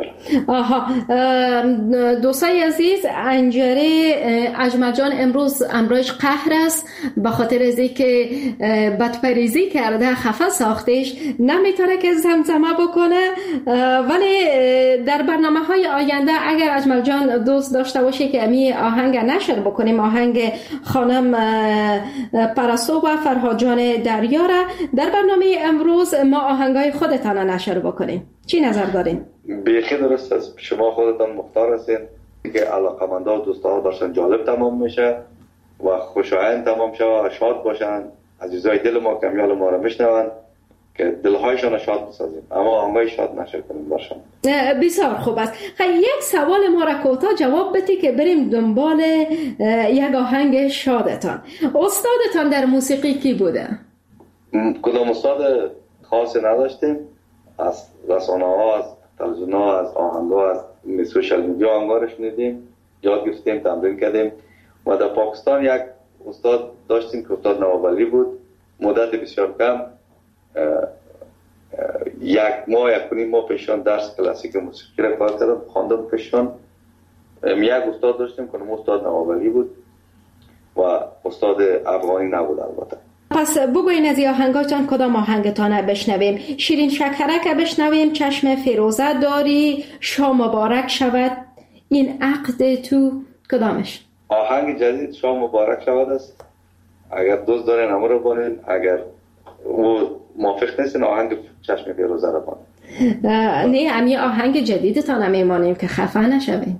دوستای عزیز، انجره اجمل جان امروز امروز قهر است به خاطر از اینکه بدپریزی کرده، خفه ساختش، نمیتونه که زمزمه بکنه. ولی در برنامه‌های آینده اگر اجمل جان دوست داشته باشه که امی آهنگ نشر بکنیم، آهنگ خانم پرستو و فرهاد جان دریا را در برنامه امروز ما آهنگای خودتان نشر بکنیم، چی نظر دارین؟ بیخی درست است، شما خودتان مختار هستین که علاقه‌مندا و دوستا داشتن جالب تمام میشه و خوشایند تمام شه و شاد باشن، عزیزای دل ما کمیال ما را میشنون که دلهایشان شاد بسازیم، اما آهنگای شاد نشه کنیم باشن. بسیار خوب است. یک سوال ما را کوتاه جواب بدید که بریم دنبال یک آهنگ شادتان. استادتان در موسیقی کی بوده؟ کدام استاد خاصی نداشتیم، از رسانه ها، از تلویزیون ها، از آهنگ ها، از سوشال میدیا آهنگا شنیدیم، یاد گرفتیم، تمرین کردیم. و در پاکستان یک استاد داشتیم که استاد نواب علی بود، مدت بسیار کم، یک ماه یک و نیم ماه پیشان درس کلاسیک موسیقی را کار کردم، خواندم پیشان. یک استاد داشتیم که استاد نواب علی بود و استاد افغانی نبود البته. پس بگوین از آهنگاتان کدام آهنگتان بشنویم؟ شیرین شکرک بشنویم، چشم فیروزه داری، شام مبارک شود، این عقد تو، کدامش؟ آهنگ جدید شام مبارک شود است. اگر دوست دارین همه رو بانین، اگر او موافق نیستین آهنگ چشم فیروزه رو بانین. نه، امی آهنگ جدیدتان میمانیم که خفه نشوین.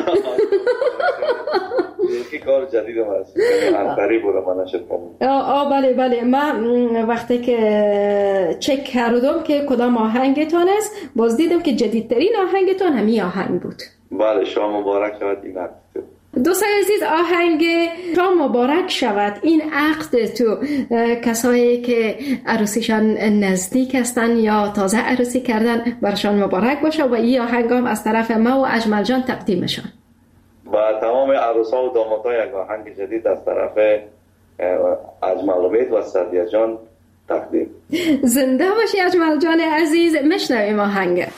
یکی کار جدید هم هست، انتری بوده من نشد کنم. بله من وقتی که چک کردم که کدام آهنگتان است، باز دیدم که جدیدترین آهنگتان همین آهنگ بود. بله، شام مبارک شود این عقد تو. دوستان عزیز، آهنگ شام مبارک شود این عقد تو، کسایی که عروسیشان نزدیک هستن یا تازه عروسی کردن برشان مبارک باشه و این آهنگ هم از طرف ما و اجمل جان تقدیمشان و تمام عروسا و دامادها یک آهنگ جدید از طرف اجمل امید و سعدیه جان تقدیم. زنده باشی اجمل جان عزیز. میشنویم آهنگ.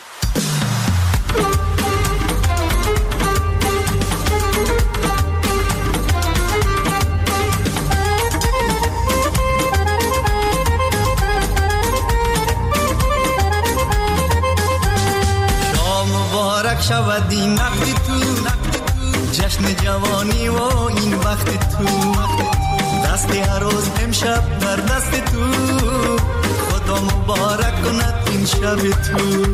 شود این نقد تو جشن جوانی و این وقت تو دست عروس امشب در دست تو خدا مبارک کند این شب تو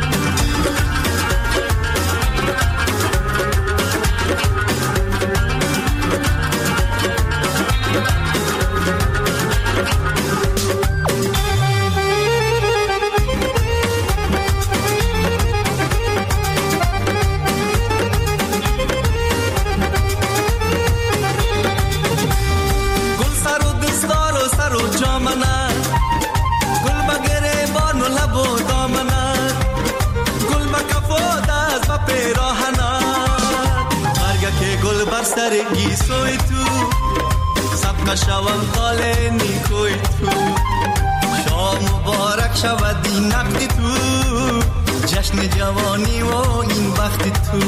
سرگی سوی تو سبقه شوم طال نیکوی تو شام مبارک شود این نقد تو جشن جوانی و این وقت تو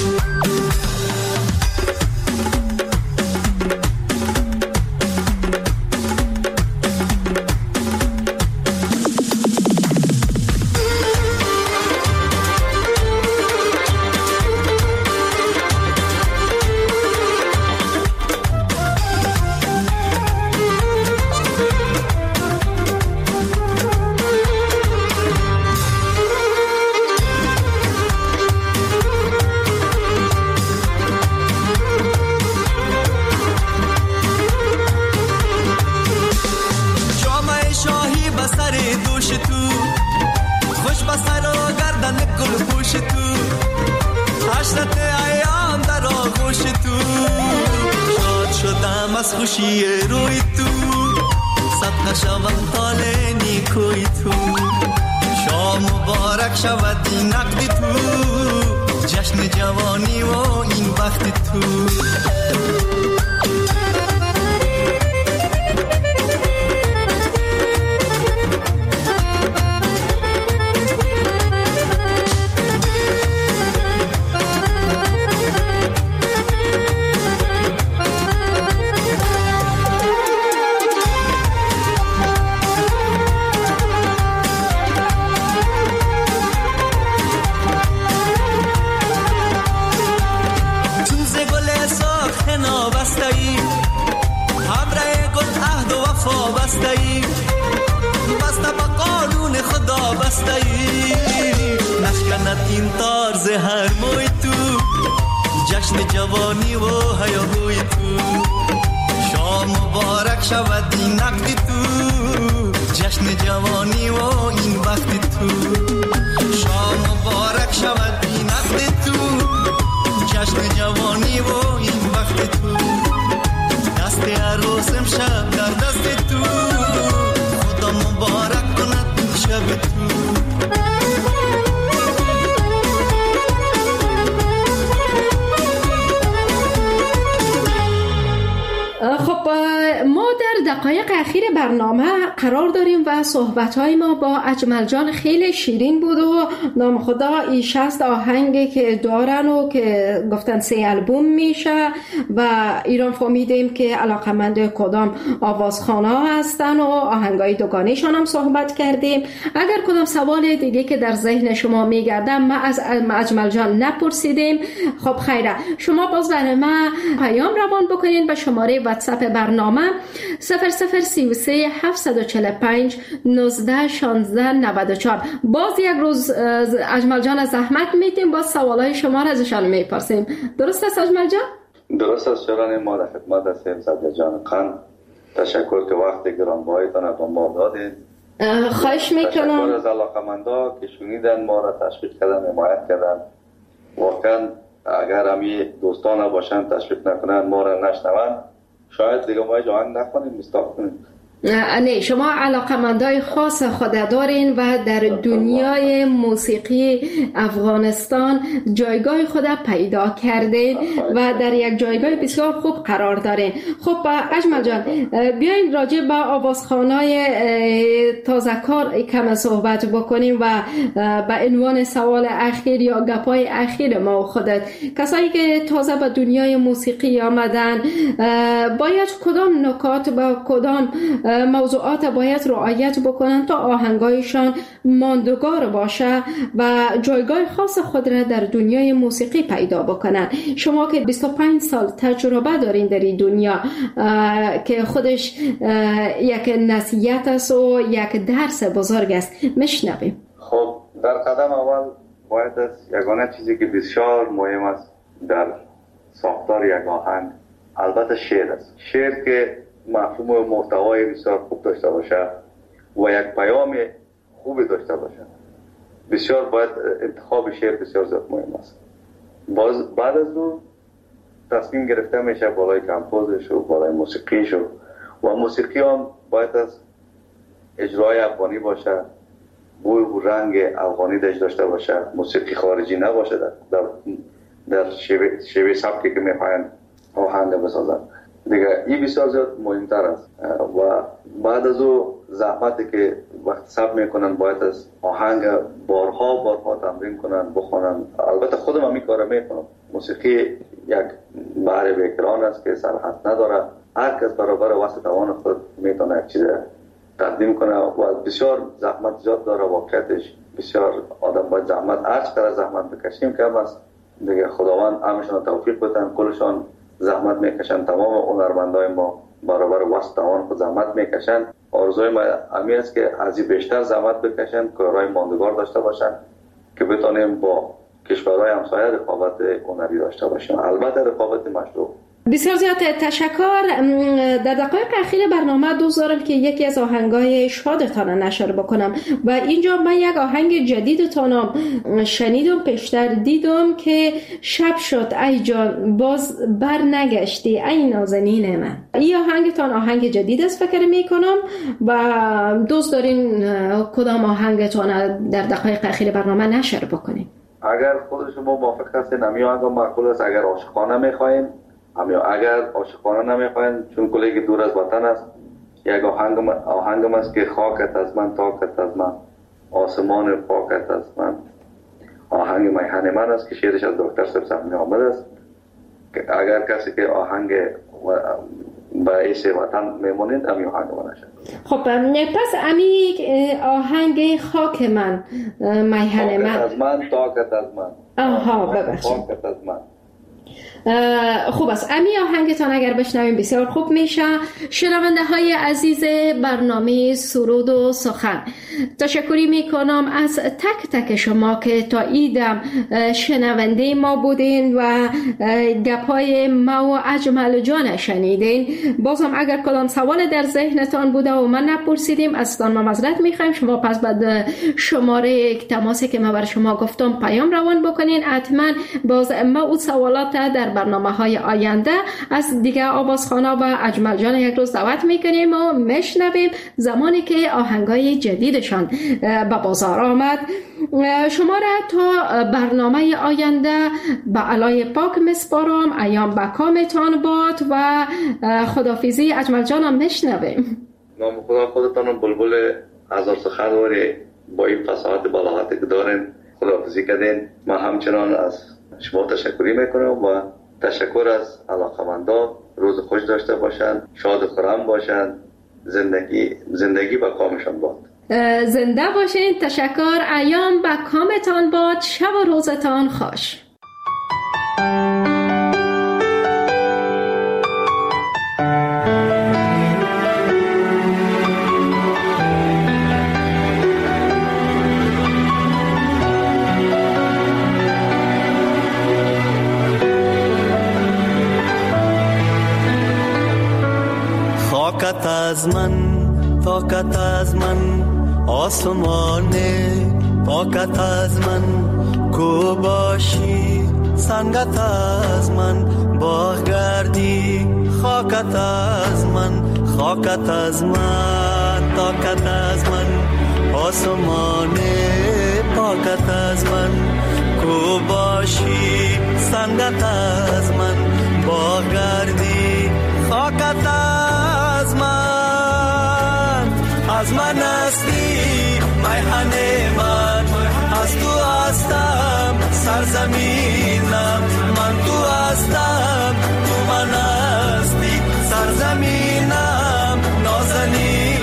از خوشی روی تو صدقه شوم طال نیکوی تو شام مبارک شود این نقد تو جشن جوانی و این وقت تو این طرز هر موی تو جشن جوانی و هیاهوی تو شام مبارک شود این نقد تو جشن جوانی و این وقت تو شام مبارک شود این نقد تو جشن جوانی و این وقت تو دست عروس امشب در دست تو خدا مبارک کند این شب تو خب ما در دقایق اخیر برنامه قرار داریم و صحبت‌های ما با اجمل جان خیلی شیرین بود و نام خدا این 60 آهنگی که دارن و که گفتن 3 آلبوم میشه و ایران فهمیدیم که علاقمند کدام آوازخوان‌ها هستن و آهنگای دوگانه‌شان هم صحبت کردیم. اگر کدام سوال دیگه که در ذهن شما میگردم ما از اجمل جان نپرسیدیم، خب خیره شما باز برای ما پیام روان بکنین به شماره واتساپ برنامه 0033 745 19 16 94. باز یک روز اجمل جان زحمت میدیم باز سوالای شما را ازشان میپرسیم. درست است اجمل جان؟ درست است شوران ما در خدمت هستیم. سعدیه جان قند تشکر که وقت گرانبهایتان با ما دادید. خواهش میکنم. تشکر از علاقمندا که شنیدن ما را تشویق کردن حمایت کردن. واقعا اگر همی دوستان باشن تشویق نکنن ما را نشنون شاید دیگه ما جوان نکنیم مستاق کنیم. نه، شما علاقمندای خاص خود دارین و در دنیای موسیقی افغانستان جایگاه خود پیدا کردین و در یک جایگاه بسیار خوب قرار دارین. خب اجمل جان، بیاین راجع به آوازخوانای تازه‌کار کم صحبت بکنیم و به عنوان سوال اخیر یا گپای اخیر ما و خودت، کسایی که تازه به دنیای موسیقی آمدن باید کدام نکات با کدام موضوعات باید رعایت بکنن تا آهنگایشان ماندگار باشه و جایگاه خاص خود را در دنیای موسیقی پیدا بکنن؟ شما که 25 سال تجربه دارین در این دنیا که خودش یک نصیحت است و یک درس بزرگ است، میشنویم. خب در قدم اول باید از یگانه چیزی که بسیار مهم است در ساختار یک آهنگ البته شعر است. شعر که مفهوم و محتوای بسیار خوب داشته باشه و یک پیام خوبی داشته باشه، بسیار باید انتخاب شعر بسیار زیاد مهم است. بعد از اون تصمیم گرفته میشه بالای کمپوزش و بالای موسیقیش و موسیقی هم باید از اجرای افغانی باشه، بوی و رنگ افغانی داشته باشه، موسیقی خارجی نباشه در شیوه سبکی که میخواین آهنگ بسازن. دیگه این بسیار زیاد مهمتر است و بعد از او زحمتی که وقت ثبت میکنن باید از آهنگ بارها تمرین کنن، بخونن. البته خودم هم این کارو میکنم. موسیقی یک بحر بیکران است که سرحد نداره. هر کس برابر وسط توان خود میتونه یک چیز تقدیم کنه و بسیار زحمت زیاد داره. واقعیتش بسیار آدم باید زحمت، هر چقدر زحمت بکشیم کم است. دیگه خداوند همشون توفیق بده، کلشون زحمت میکشن. تمام هنرمندای ما برابر وسط توان خود زحمت میکشن. آرزوی ما همین است که از این بیشتر زحمت بکشن، کارهای ماندگار داشته باشن که بتونیم با کشورهای همسایه رقابت هنری داشته باشیم، البته رقابت مشروع. بسیار زیاد تشکر. در دقایق اخیر برنامه دوست دارم که یکی از آهنگای شادتان نشر بکنم و اینجا من یک آهنگ جدیدتان شنیدم، پیشتر دیدم که شب شد ای جان باز بر نگشتی ای نازنین من. این آهنگتان آهنگ جدید است فکر میکنم و دوست دارین کدام آهنگتان در دقایق اخیر برنامه نشر بکنیم؟ اگر خود شما موافق هستین همین آهنگ معقول است. اگر عاشقانه میخواین اگر عاشقانه نمیخواین، چون کلی دور از وطن است، یک آهنگم است که خاکت از من تاکت از من آسمان پاکت از من. آهنگ میهن من است که شعرش از دکتر سبزمی آمد است. اگر کسی که آهنگ به ایش وطن میمونید همین آهنگ من نشد. خب پس امی آهنگ خاک من میهن من از من تاکت از من. آها ببخشید، خاکت از من. خوب است. امی آهنگتان اگر بشنویم بسیار خوب میشه. شنونده های عزیز برنامه سرود و سخن، تشکری میکنم از تک تک شما که تا ایدم شنونده ما بودین و گپای ما و اجمل جان شنیدین. بازم اگر کدام سوال در ذهنتان بوده و من نپرسیدیم ازتان ما معذرت میخوایم. شما پس بعد شماره تماسی که ما بر شما گفتم پیام روان بکنین. حتما باز ما اون سوالات در برنامه‌های آینده از دیگه آوازخوانا و اجمل جان یک روز دعوت میکنیم و میشنویم زمانی که آهنگای جدیدشان به بازار آمد. شما را تا برنامه آینده به علای پاک مسپارم. ایام بکامتان باد و خدافیزی اجمل جانم میشنویم. نام خدا خودتان بلبل هزار سخنوری با این فصاحت بلاغتی که دارین خدافیزی کردین. من همچنان از شما تشکری میکنم و تشکر از علاقمندان. روز خوش داشته باشن، شاد و خرم باشن، زندگی با کامشان باد. زنده باشین. تشکر. ایام با کامتان باد. شب و روزتان خوش. خاکت از من طاقت از من آسمان پاکت از من کو باشی سنگت از من باغ گردی خاکت از من خاکت از من، طاقت از من، آسمان پاکت از من، کو باشی سنگت از من، با گردی خاکت از من هستی میهن من، از تو هستم سرزمینم، من تو هستم تو من هستی سرزمینم نازنینم.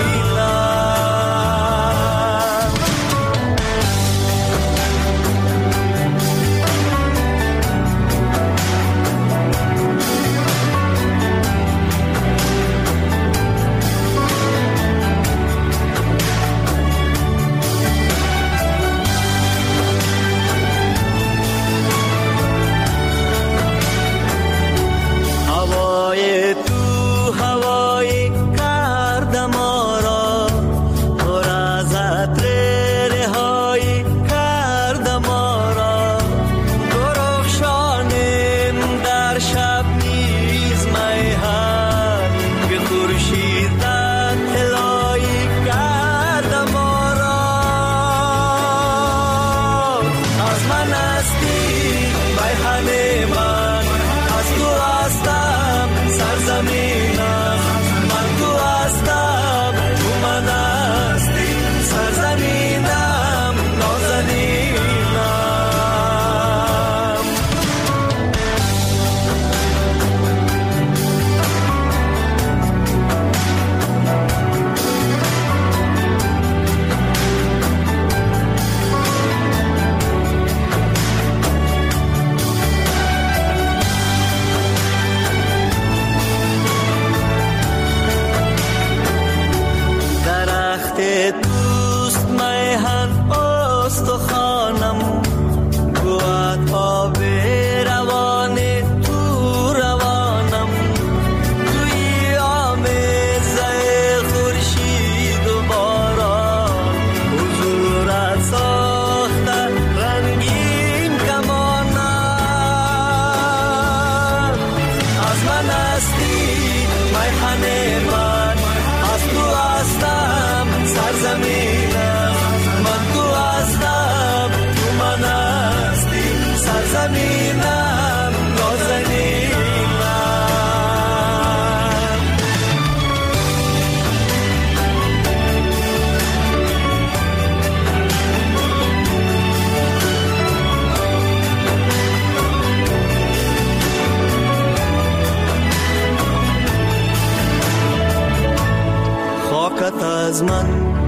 خاکت از من،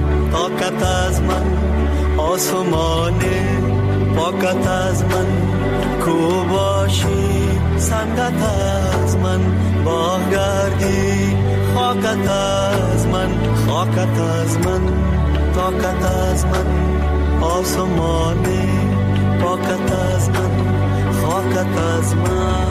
طاقت از من، آسمان پاکت از من، کو باشی سنگت از من، با گردی خاکت از من، خاکت از من، طاقت از من، آسمان پاکت از من، خاکت از من.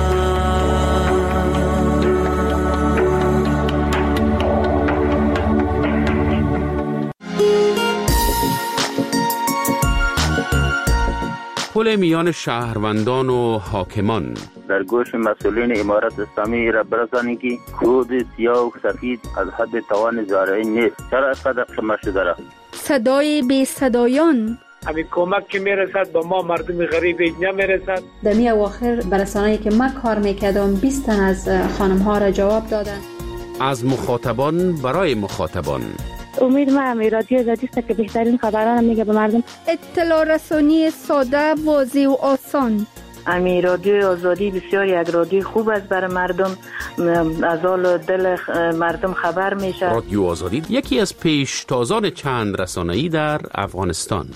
پل میان شهروندان و حاکمان. در گوش مسئولین امارت اسلامی را برسانید که کود سیاه و سفید از حد توان زارعی نیست. چرا اینقدر قمه شده را؟ صدای بی صدایان. همین کمک که میرسد به ما مردم غریب نمیرسد. در می اواخر برسانه‌ای که من کار میکردم 20 تن از خانم ها را جواب دادن. از مخاطبان برای مخاطبان. امید ما هم رادیو آزادی است که بهترین خبران میگه به مردم. اطلاع رسانی ساده، واضح و آسان. امی رادیو آزادی بسیار یک رادیو خوب است برای مردم، از حال دل مردم خبر میشه. رادیو آزادی یکی از پیشتازان چند رسانه‌ای در افغانستان.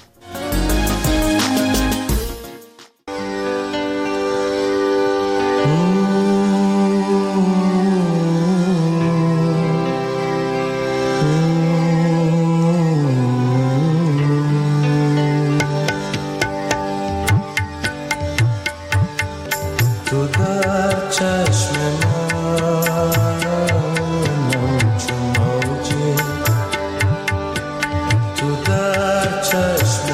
چشم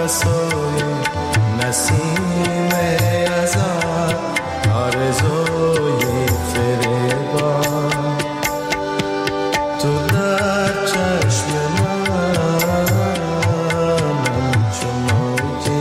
بسوی نسیم ازار آرزوی فریبان تو در چشم من چو موجی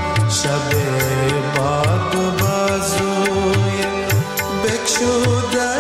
شب باد و بازوی بکشوده